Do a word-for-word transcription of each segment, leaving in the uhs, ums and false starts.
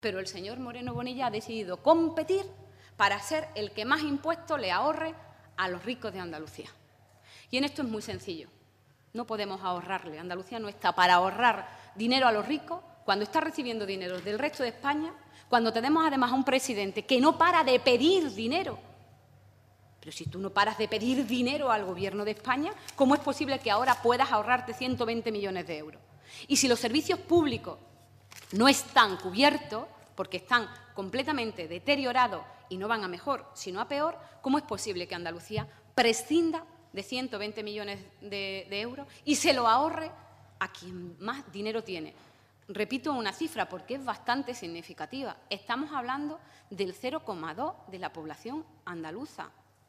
Pero el señor Moreno Bonilla ha decidido competir para ser el que más impuestos le ahorre a los ricos de Andalucía. Y en esto es muy sencillo. No podemos ahorrarle. Andalucía no está para ahorrar dinero a los ricos cuando está recibiendo dinero del resto de España, cuando tenemos además a un presidente que no para de pedir dinero. Pero si tú no paras de pedir dinero al Gobierno de España, ¿cómo es posible que ahora puedas ahorrarte ciento veinte millones de euros? Y si los servicios públicos no están cubiertos, porque están completamente deteriorados y no van a mejor, sino a peor, ¿cómo es posible que Andalucía prescinda de ciento veinte millones de, de euros y se lo ahorre a quien más dinero tiene? Repito una cifra porque es bastante significativa. Estamos hablando del cero coma dos de la población andaluza,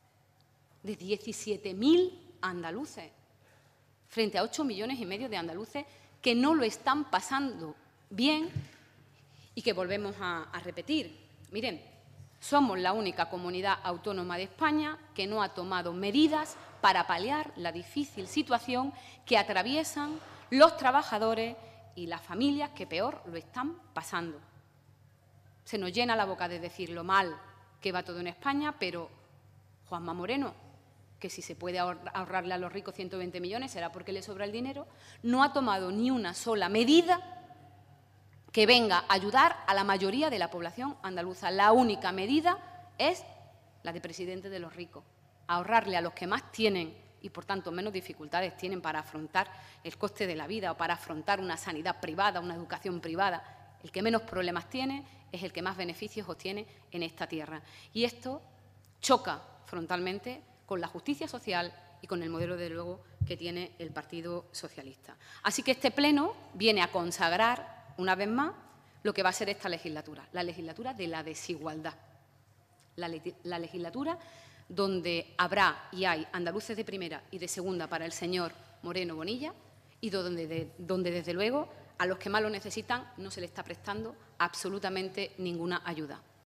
de diecisiete mil andaluces, frente a ocho millones y medio de andaluces que no lo están pasando bien y que volvemos a, a repetir. Miren, somos la única comunidad autónoma de España que no ha tomado medidas para paliar la difícil situación que atraviesan los trabajadores y las familias que peor lo están pasando. Se nos llena la boca de decir lo mal que va todo en España, pero Juanma Moreno, que si se puede ahorrarle a los ricos ciento veinte millones será porque le sobra el dinero, no ha tomado ni una sola medida que venga a ayudar a la mayoría de la población andaluza. La única medida es la de presidente de los ricos, ahorrarle a los que más tienen y, por tanto, menos dificultades tienen para afrontar el coste de la vida o para afrontar una sanidad privada, una educación privada. El que menos problemas tiene es el que más beneficios obtiene en esta tierra. Y esto choca frontalmente con la justicia social y con el modelo, de luego, que tiene el Partido Socialista. Así que este Pleno viene a consagrar, una vez más, lo que va a ser esta legislatura, la legislatura de la desigualdad, la, le la legislatura donde habrá y hay andaluces de primera y de segunda para el señor Moreno Bonilla y donde, de, donde, desde luego, a los que más lo necesitan no se les está prestando absolutamente ninguna ayuda.